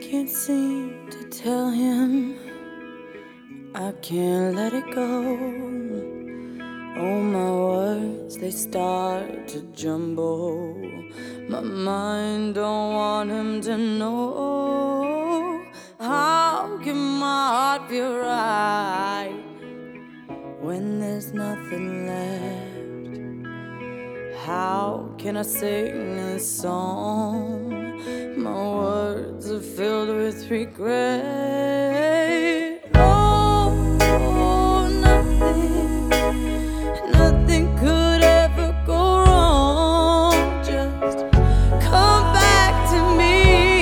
can't seem to tell him I can't let it go. Oh, my words, they start to jumble. My mind don't want him to know. How can my heart feel right when there's nothing left? How can I sing this song? My words are filled with regret. Oh, nothing could ever go wrong. Just come back to me,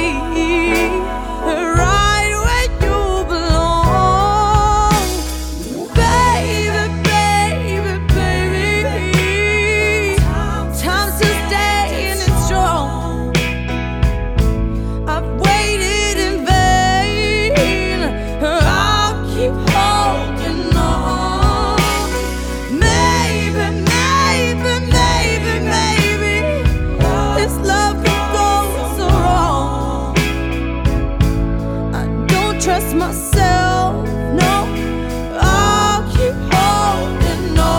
right where you belong. Baby, baby, baby, time's just staying strong. I've waited in vain. I'll keep holding on. Maybe, maybe, maybe, maybe this love could go so wrong. I don't trust myself, no. I'll keep holding on.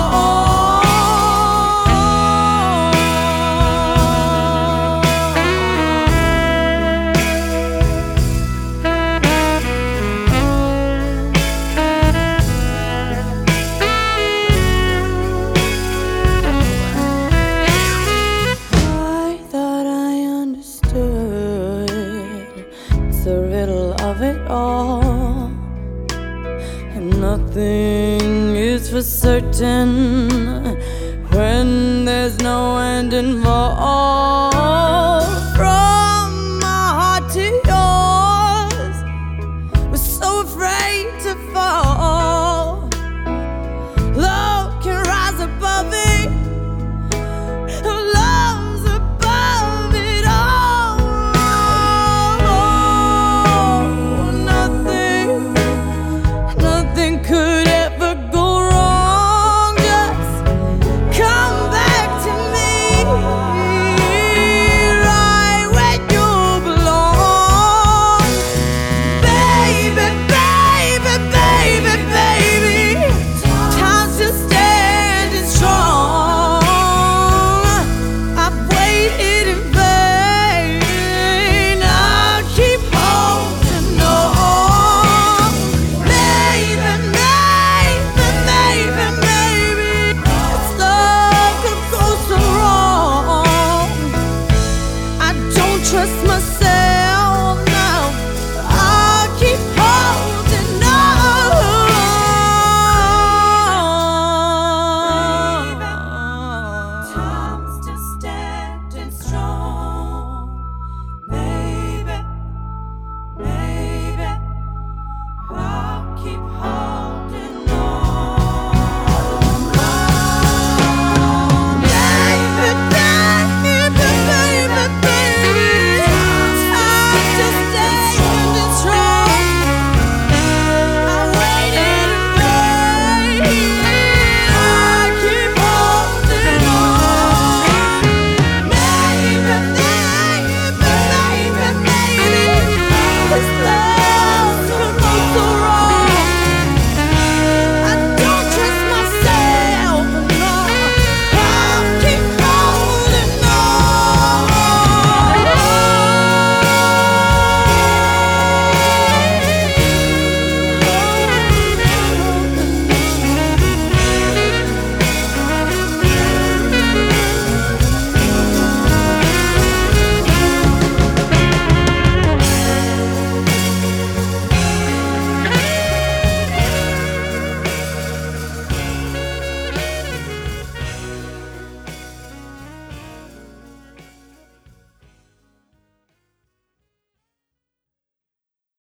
I thought I understood the riddle of it all, and nothing is for certain when there's no end involved. From my heart to yours, we're so afraid to fall. Love can rise above it. Love's above it all. Nothing could ever go wrong. Just come back to me, right where you belong. Baby, baby, baby, baby, time's just standing strong. I've waited in vain. I'll keep holding on. Maybe, maybe, maybe, maybe this love could go so wrong. I don't trust